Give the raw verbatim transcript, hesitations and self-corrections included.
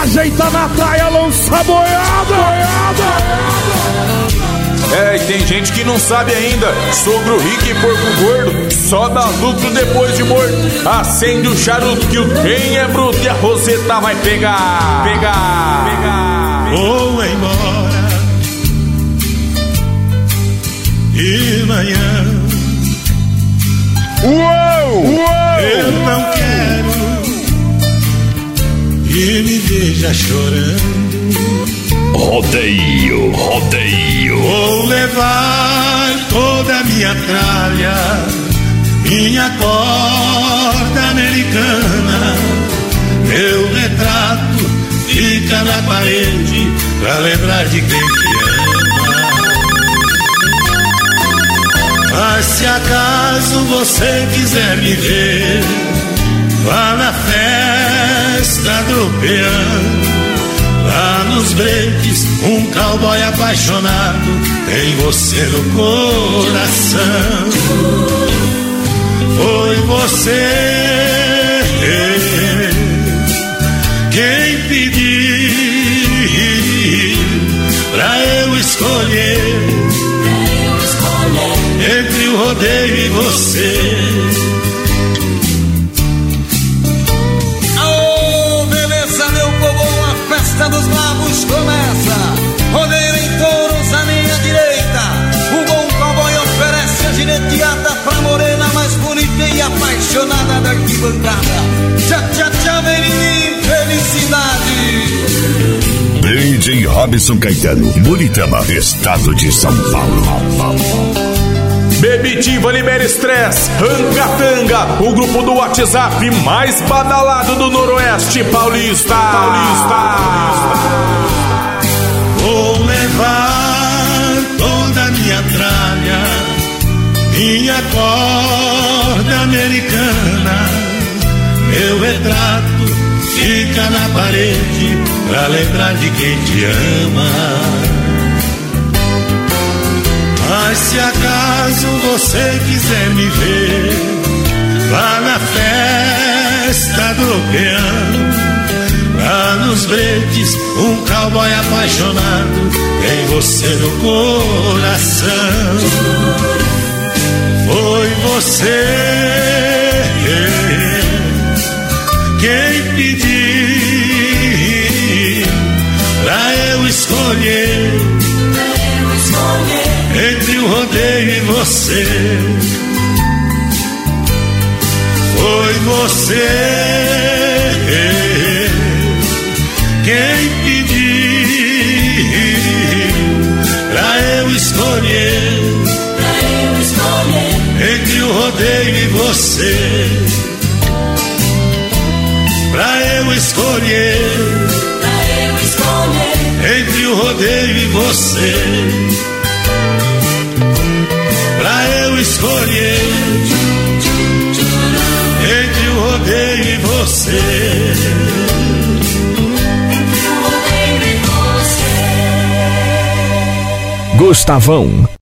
ajeita na traia, lança a boiada. É, e tem gente que não sabe ainda. Sogro rico e porco gordo só dá lucro depois de morto. Acende o charuto que o trem é bruto e a roseta vai pegar. Pegar, pegar. Vou embora e manhã. Uou, uou. Eu não quero e me veja chorando. Rodeio, rodeio. Vou levar toda a minha tralha, minha corda americana. Meu retrato fica na parede pra lembrar de quem te ama. Mas se acaso você quiser me ver, vá na festa do peão. Lá nos breaks, um cowboy apaixonado tem você no coração. Foi você quem pediu pra eu escolher entre o rodeio e você. Festa dos Bravos começa, rodeio em touros à minha direita. O bom cowboy oferece a gineteada pra morena mais bonita e apaixonada da arquibancada. Tchau, tchau, tchau, vem felicidade. D J Robson Caetano, Buritama, estado de São Paulo. Bebitiva libera estresse, Rancatanga, o grupo do WhatsApp mais badalado do Noroeste Paulista. Paulista. Vou levar toda a minha tralha, minha corda americana. Meu retrato fica na parede pra lembrar de quem te ama. Mas se acaso você quiser me ver, vá na festa do peão. Lá nos breaks, um cowboy apaixonado tem você no coração. Foi você quem pediu pra eu escolher entre o rodeio e você. Foi você quem pediu pra eu escolher entre o rodeio e você. Pra eu escolher entre o rodeio e você. Pra eu escolher entre o rodeio e você. Gustavão